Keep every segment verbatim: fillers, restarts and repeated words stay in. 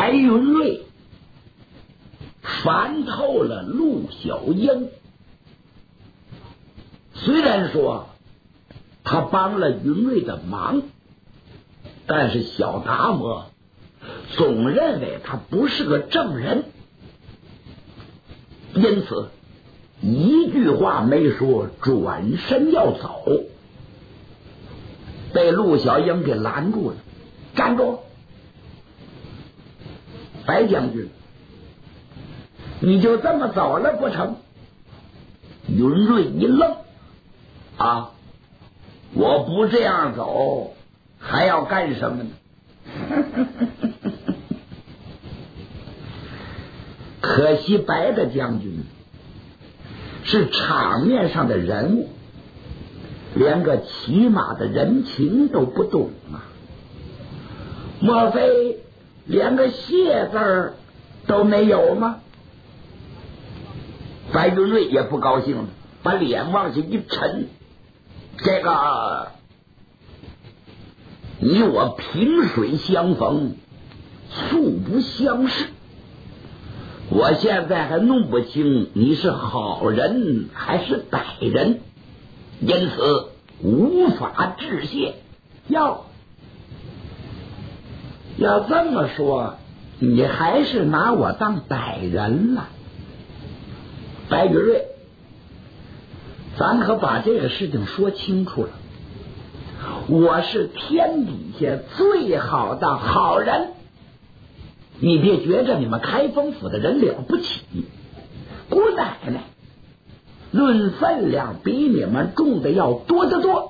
白云瑞烦透了陆小英。虽然说他帮了云瑞的忙，但是小达摩总认为他不是个正人，因此一句话没说，转身要走，被陆小英给拦住了。站住！白将军，你就这么走了不成？云瑞一愣，啊，我不这样走还要干什么呢？可惜白的将军是场面上的人物，连个骑马的人情都不懂啊！莫非连个谢字儿都没有吗？白云瑞也不高兴了，把脸往下一沉，这个你我萍水相逢，素不相识，我现在还弄不清你是好人还是歹人，因此无法致谢。要要这么说，你还是拿我当歹人了。白云瑞，咱可把这个事情说清楚了，我是天底下最好的好人，你别觉着你们开封府的人了不起，姑奶奶论分量比你们重的要多得多。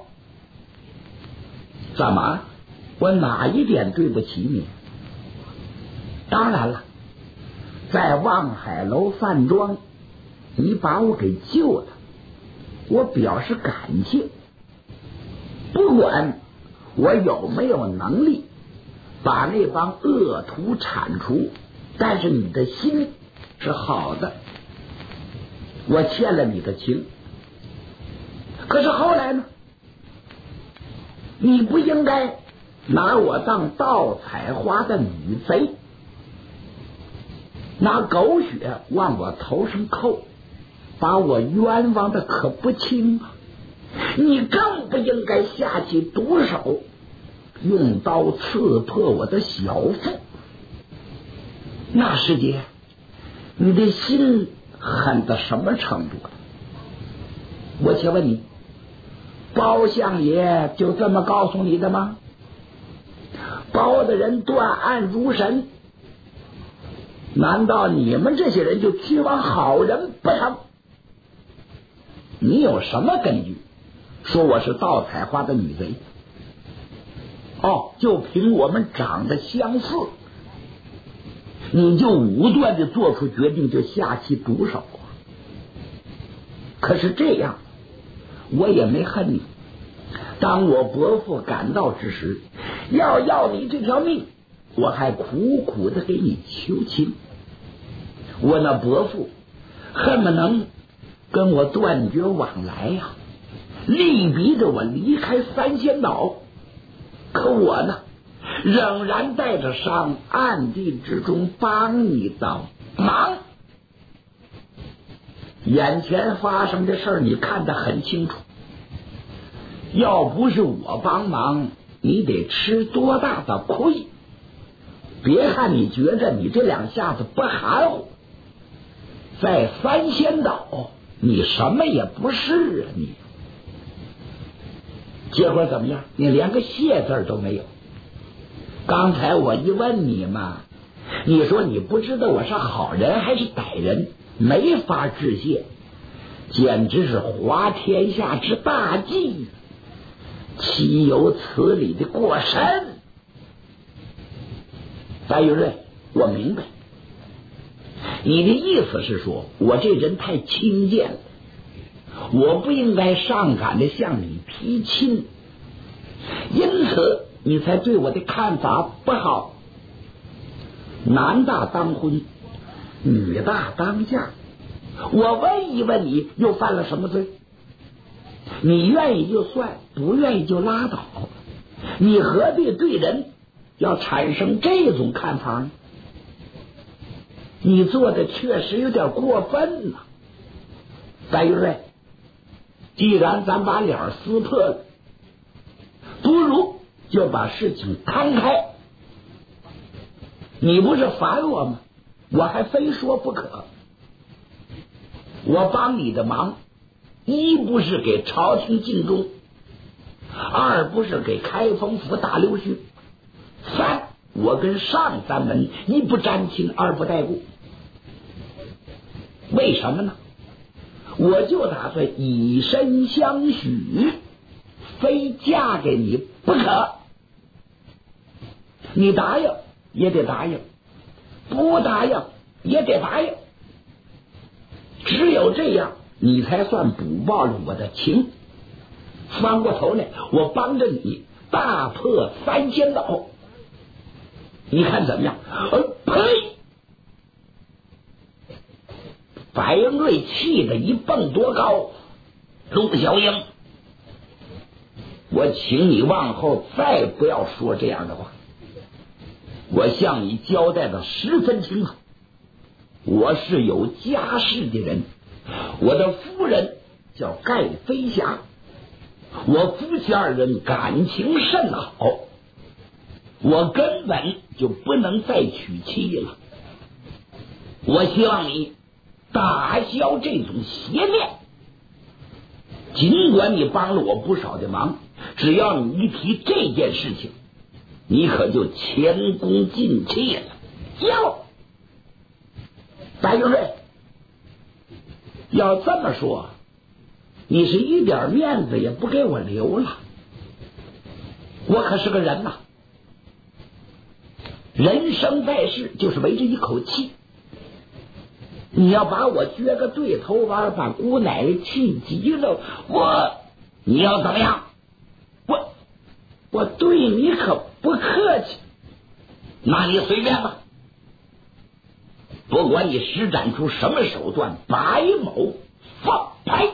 怎么，我哪一点对不起你？当然了，在望海楼饭庄你把我给救了，我表示感谢。不管我有没有能力把那帮恶徒铲除，但是你的心是好的，我欠了你的情。可是后来呢？你不应该拿我当盗采花的女贼，拿狗血往我头上扣，把我冤枉的可不轻啊！你更不应该下起毒手，用刀刺破我的小腹。那时节，你的心狠到什么程度了？我请问你，包相爷就这么告诉你的吗？包的人断案如神，难道你们这些人就指望好人不成？你有什么根据说我是盗采花的女贼？哦，就凭我们长得相似，你就武断的做出决定，就下起毒手。可是这样我也没恨你，当我伯父赶到之时，要要你这条命，我还苦苦的给你求情。我那伯父恨不能跟我断绝往来呀、啊，力逼着我离开三仙岛。可我呢，仍然带着伤，暗地之中帮你的忙。眼前发生的事儿你看得很清楚，要不是我帮忙，你得吃多大的亏？别看你觉着你这两下子不含糊，在三仙岛你什么也不是啊！你结果怎么样？你连个谢字都没有。刚才我一问你嘛，你说你不知道我是好人还是歹人，没法致谢，简直是滑天下之大稽，岂有此理的过神。白云瑞，我明白你的意思是说我这人太轻贱了，我不应该上赶的向你提亲，因此你才对我的看法不好。男大当婚，女大当嫁，我问一问你，又犯了什么罪？你愿意就算，不愿意就拉倒，你何必对人要产生这种看法呢？ 你做的确实有点过分了。白玉瑞，既然咱把脸撕破了，不如就把事情摊开。你不是烦我吗？我还非说不可。我帮你的忙，一不是给朝廷尽忠，二不是给开封府打溜须，三我跟上三门一不沾亲，二不带故。为什么呢？我就打算以身相许，非嫁给你不可。你答应也得答应，不答应也得答应，只有这样你才算补报了我的情。翻过头来，我帮着你大破三仙岛，你看怎么样？呃，呸！白英瑞气得一蹦多高。陆小英，我请你往后再不要说这样的话。我向你交代的十分清楚，我是有家室的人，我的夫人叫盖飞霞，我夫妻二人感情甚好，我根本就不能再娶妻了。我希望你打消这种邪念，尽管你帮了我不少的忙，只要你一提这件事情，你可就前功尽弃了。哟，白英瑞，要这么说，你是一点面子也不给我留了。我可是个人呐，人生在世就是为这一口气。你要把我撅个对头弯，把姑奶奶气急了，我你要怎么样？我我对你可不客气。那你随便吧，不管你施展出什么手段，白某放牌。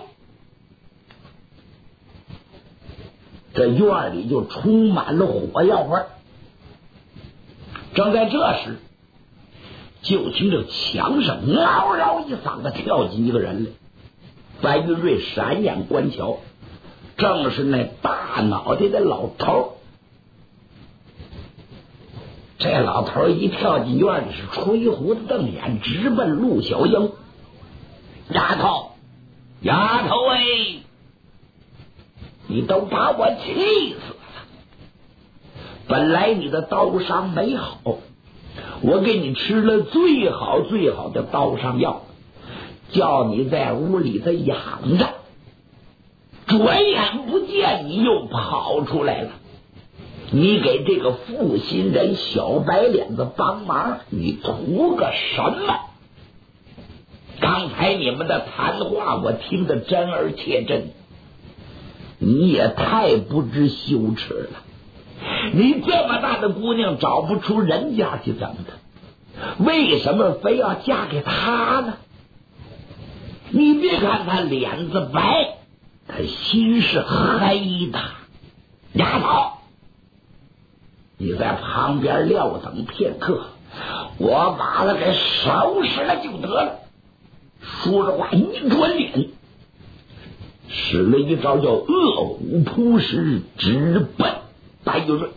这院里就充满了火药味。正在这时，就听着墙上嗷嗷一嗓子跳进一个人来。白云瑞闪眼观瞧，正是那大脑袋的老头。这老头一跳进院里，是吹胡子瞪眼，直奔陆小英。丫头，丫头哎，你都把我气死了！本来你的刀伤没好，我给你吃了最好最好的刀伤药，叫你在屋里头养着，转眼不见你又跑出来了。你给这个负心人小白脸子帮忙，你图个什么？刚才你们的谈话我听得真而切真，你也太不知羞耻了。你这么大的姑娘找不出人家去怎么的？为什么非要嫁给他呢？你别看他脸子白，他心是黑的。丫头，你在旁边撂等片刻，我把他给收拾了就得了。说着话一转脸，使了一招叫恶虎扑食，直奔白云瑞。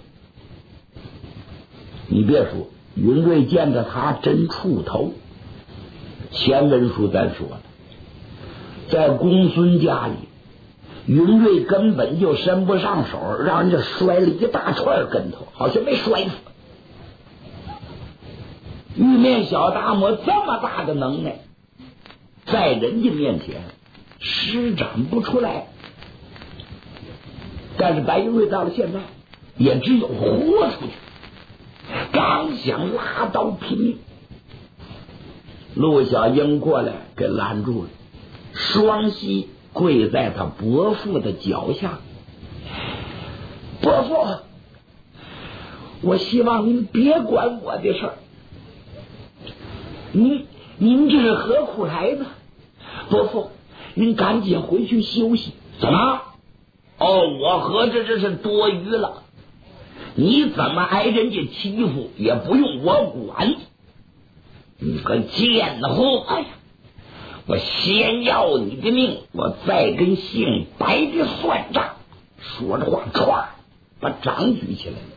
你别说，云瑞见着他真触头。前文书咱说了，在公孙家里，云瑞根本就伸不上手，让人家摔了一大串跟头，好像没摔死。玉面小大魔这么大的能耐，在人家面前施展不出来。但是白云瑞到了现在，也只有豁出去。刚想拉刀拼命，陆小英过来给拦住了，双膝跪在他伯父的脚下。伯父，我希望您别管我的事儿。您您这是何苦来呢？伯父，您赶紧回去休息。怎么？哦，我合着这是多余了。你怎么挨人家欺负也不用我管。 你个贱货！哎呀，我先要你的命，我再跟姓白的算账。说着话，唰，把掌举起来了。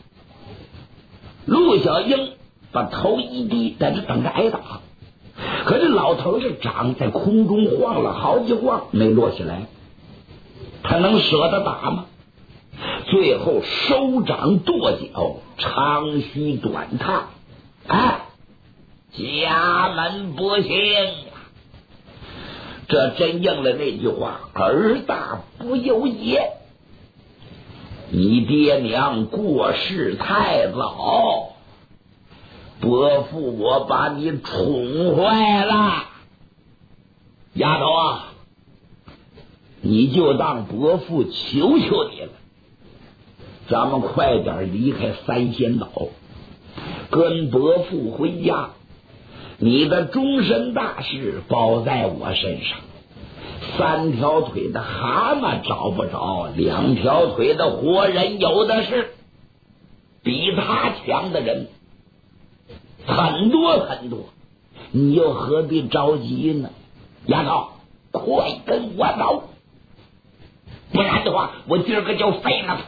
陆小英把头一低，在这等着挨打。可这老头这掌在空中晃了好几晃，没落下来。他能舍得打吗？最后收掌跺脚，长吁短叹：“哎，家门不幸啊！”这真应了那句话：“儿大不由爷。”你爹娘过世太早，伯父我把你宠坏了。丫头啊，你就当伯父求求你了，咱们快点离开三仙岛，跟伯父回家。你的终身大事包在我身上，三条腿的蛤蟆找不着，两条腿的活人有的是，比他强的人很多很多，你又何必着急呢？丫头，快跟我走，不然的话我今儿个就废了。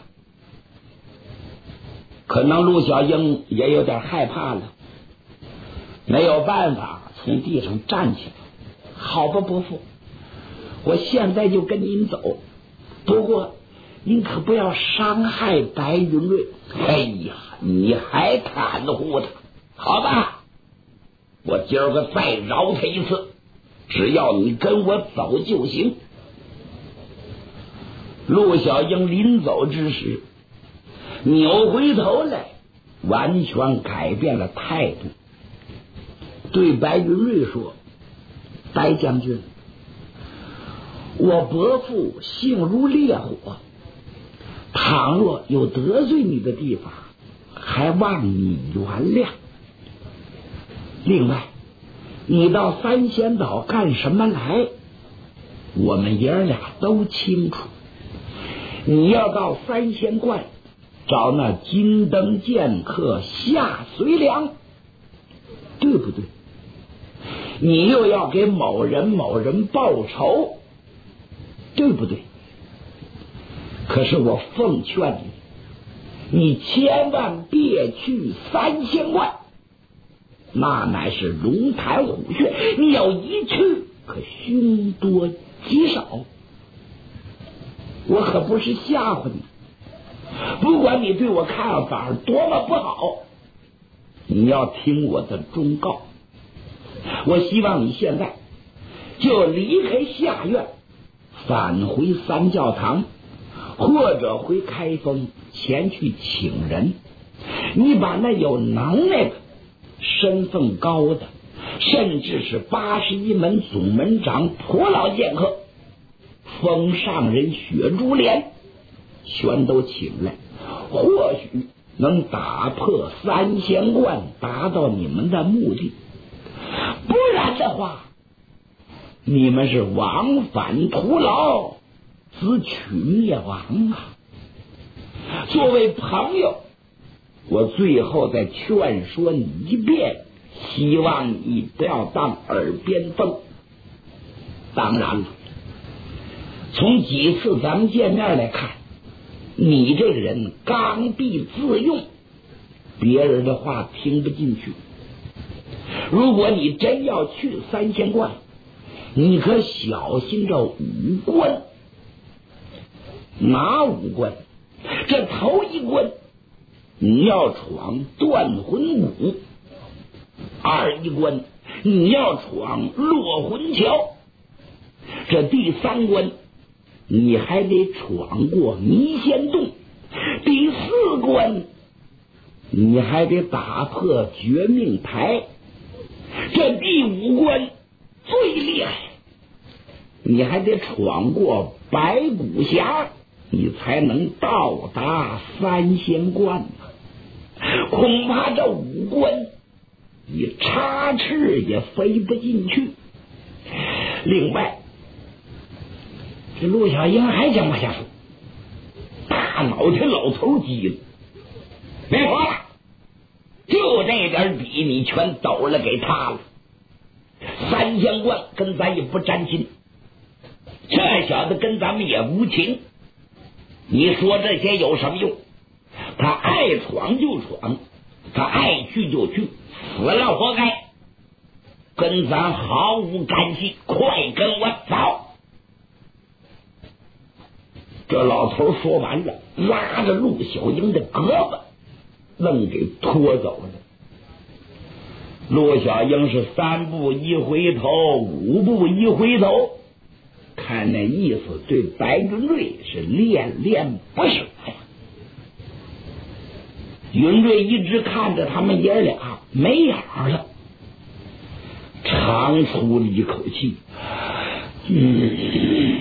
可能陆小英也有点害怕了，没有办法，从地上站起来。好吧，伯父，我现在就跟您走，不过您可不要伤害白云瑞。哎呀，你还袒护他？好吧，我今儿个再饶他一次，只要你跟我走就行。陆小英临走之时，扭回头来，完全改变了态度，对白云瑞说：“白将军，我伯父性如烈火，倘若有得罪你的地方，还望你原谅。另外，你到三仙岛干什么来？我们爷儿俩都清楚。你要到三仙观找那金灯剑客夏随良，对不对？你又要给某人某人报仇，对不对？可是我奉劝你，你千万别去三仙观，那乃是龙潭虎穴，你要一去，可凶多吉少。我可不是吓唬你，不管你对我看法多么不好，你要听我的忠告。我希望你现在就离开下院，返回三教堂，或者回开封前去请人。你把那有能耐的、身份高的，甚至是八十一门总门长普老剑客、封上人雪珠莲全都请来，或许能打破三仙观，达到你们的目的。不然的话，你们是往返徒劳，自取灭亡啊！作为朋友，我最后再劝说你一遍，希望你不要当耳边风。当然了，从几次咱们见面来看，你这个人刚愎自用，别人的话听不进去。如果你真要去三仙观，你可小心这五关。哪五关？这头一关你要闯断魂谷，二一关你要闯落魂桥，这第三关你还得闯过迷仙洞，第四关你还得打破绝命台，这第五关最厉害，你还得闯过白骨峡，你才能到达三仙观。恐怕这五关你插翅也飞不进去。另外，这陆小英还想往下说，大脑袋老头急了，别说了，就这这点底你全抖了给他了。三仙观跟咱也不沾亲，这小子跟咱们也无情，你说这些有什么用？他爱闯就闯，他爱去就去，死了活该，跟咱毫无干系，快跟我走！这老头说完了，拉着陆小英的胳膊愣给拖走了。陆小英是三步一回头，五步一回头，看那意思对白云瑞是恋恋不舍呀。云瑞一直看着他们爷俩没影了，长出了一口气，嗯，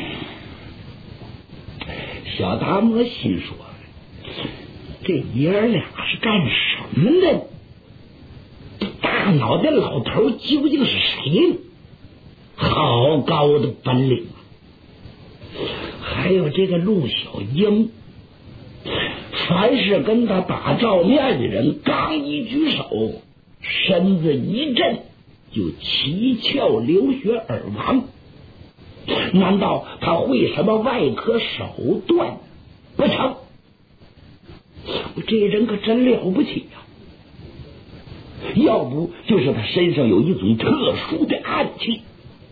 小达摩心说，这爷俩是干什么的？大脑袋老头究竟是谁？好高的本领啊！还有这个陆小英，凡是跟他打照面的人，刚一举手，身子一震，就七窍流血而亡。难道他会什么外科手段？不成，这人可真了不起呀、啊！要不就是他身上有一种特殊的暗器。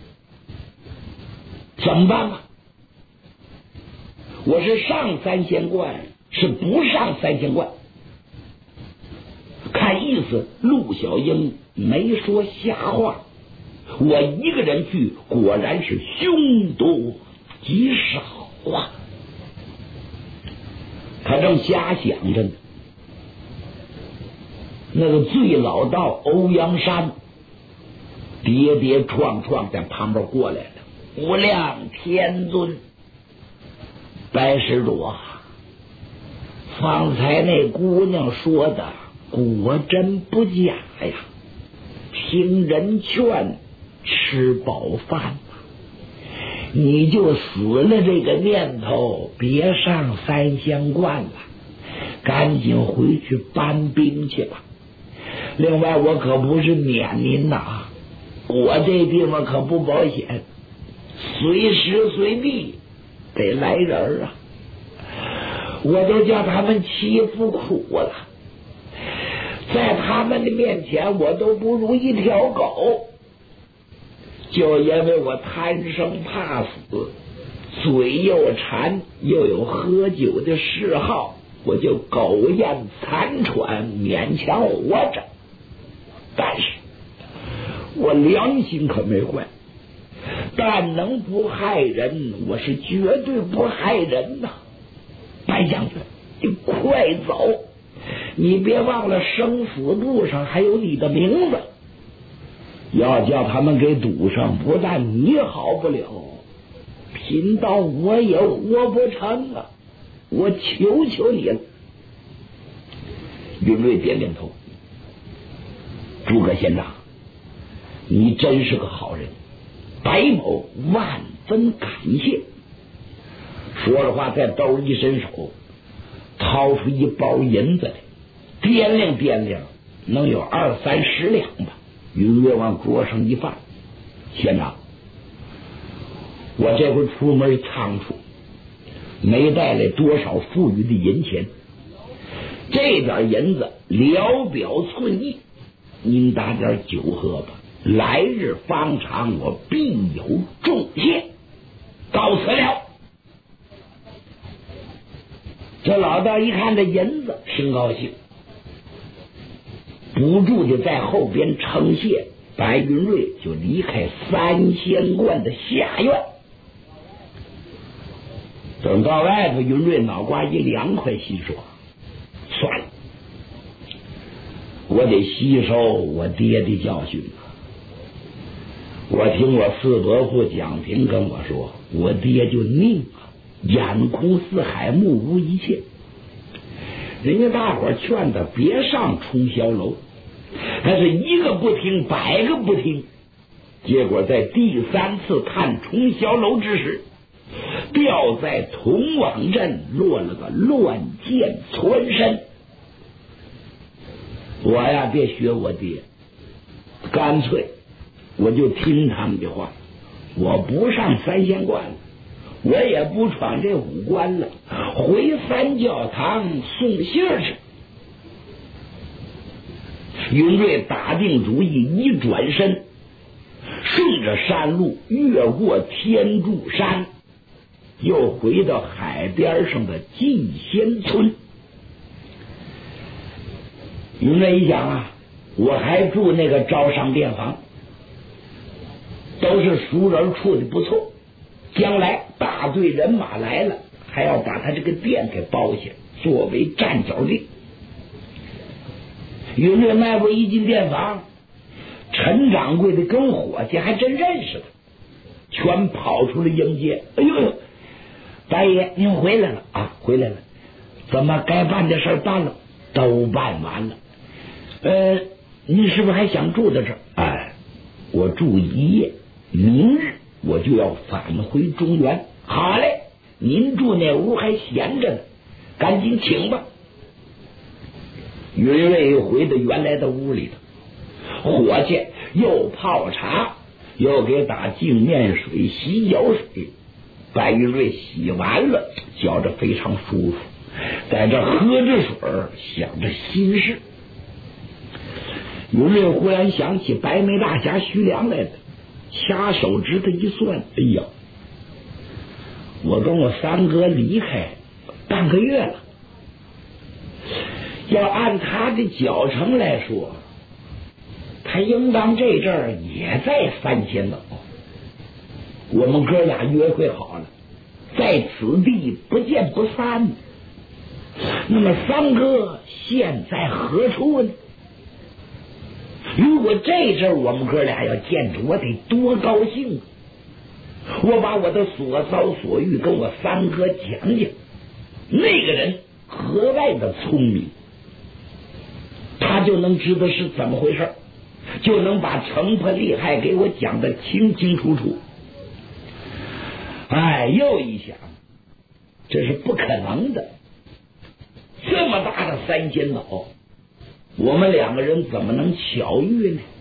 怎么办啊？我是上三仙观，是不上三仙观？看意思陆小英没说瞎话，我一个人去果然是凶多吉少啊。他正瞎想着呢，那个最老道欧阳山跌跌撞撞在旁边过来了。无量天尊，白施主啊，方才那姑娘说的果真不假呀，听人劝，吃饱饭，你就死了这个念头，别上三仙观了，赶紧回去搬兵去吧。另外我可不是撵您呐，我这地方可不保险，随时随地得来人啊！我都叫他们欺负苦了，在他们的面前我都不如一条狗，就因为我贪生怕死，嘴又馋，又有喝酒的嗜好，我就苟延残喘，勉强活着。但是我良心可没坏，但能不害人，我是绝对不害人呐！白将军，你快走！你别忘了生死簿上还有你的名字，要叫他们给堵上，不但你好不了，贫道我也活不成啊！我求求你了。云瑞点点头，诸葛县长，你真是个好人，白某万分感谢。说着话，在兜里一伸手，掏出一包银子来，掂量掂量，能有二三十两吧。云月往桌上一放，县长，我这回出门仓促，没带来多少富裕的银钱，这点银子聊表寸意，您打点酒喝吧，来日方长，我必有重谢。告辞了。这老道一看这银子，挺高兴，不住的在后边称谢。白云瑞就离开三仙观的下院。等到外头，云瑞脑瓜一凉快，心说：算了，我得吸收我爹的教训啊！我听我四伯父蒋平跟我说，我爹就宁啊，眼空四海，目无一切。人家大伙劝他别上冲霄楼，他是一个不听，百个不听。结果在第三次看冲霄楼之时，掉在铜网镇，落了个乱箭穿身。 我呀，别学我爹，干脆我就听他们的话，我不上三仙观了，我也不闯这五关了，回三教堂送信儿去。云瑞打定主意，一转身，顺着山路越过天柱山，又回到海边上的进仙村。云瑞一想啊，我还住那个招商店房，都是熟人处的不错，将来大队人马来了，还要把他这个店给包下，作为站脚地。云瑞迈步一进店房，陈掌柜的跟伙计还真认识他，全跑出来迎接。哎呦，大爷您回来了啊，回来了，怎么该办的事办了？都办完了。呃，您是不是还想住在这儿？哎，我住一夜，明日我就要返回中原。好嘞，您住那屋还闲着呢，赶紧请吧。云瑞又回到原来的屋里头，伙计又泡茶，又给打净面水、洗脚水。白云瑞洗完了，觉着非常舒服，在这喝着水，想着心事。云瑞忽然想起白眉大侠徐良来了，掐手指头一算，哎呀，我跟我三哥离开半个月了，要按他的脚程来说，他应当这阵儿也在三仙岛。我们哥俩约会好了，在此地不见不散。那么三哥现在何处呢？如果这阵儿我们哥俩要见着，我得多高兴啊！我把我的所遭所遇跟我三哥讲讲。那个人格外的聪明，他就能知道是怎么回事，就能把成破利害给我讲得清清楚楚。哎，又一想，这是不可能的，这么大的三仙岛，我们两个人怎么能巧遇呢？